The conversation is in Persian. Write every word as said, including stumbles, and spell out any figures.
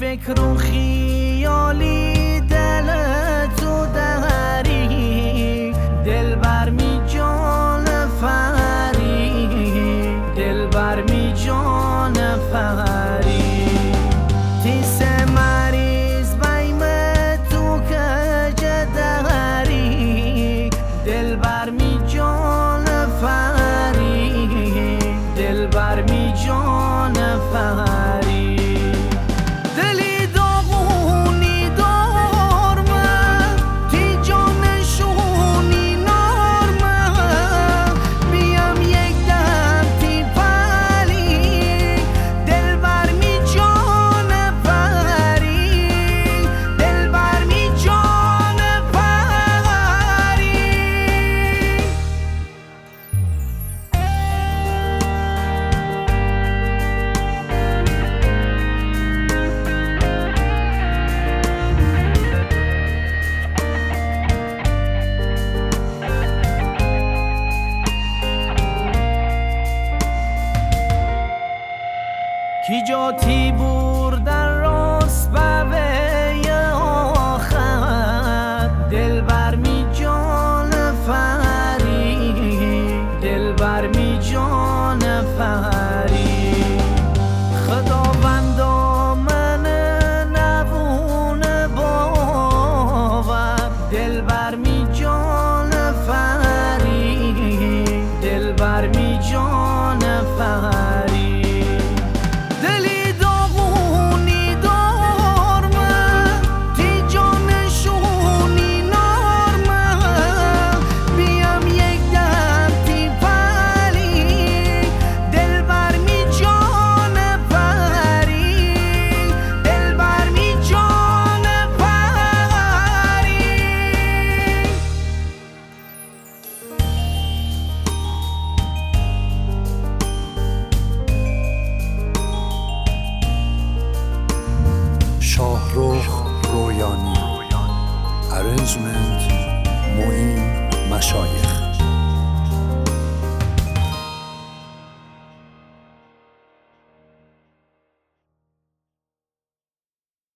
فکر و خیالی دل تو داری، دل بر می جان فری، دل بر می جان فری. تیس مریض بیم تو کج داری، دل بر می جان فری، دل بر می جان فری. دلی داغونی دارم تی جانشونی نارم، بیام یک دم تی پلی، دل بر می جان فری، دل بر می جان فری. کی جاتی بردن راست به آخر، دل بر می جان فری، دل بر می جان فری. خداوندا من نبون باور، دل بر می جان فری، دل بر می جان فری. شاهرخ رویانی، ارنجمنت معین مشایخ.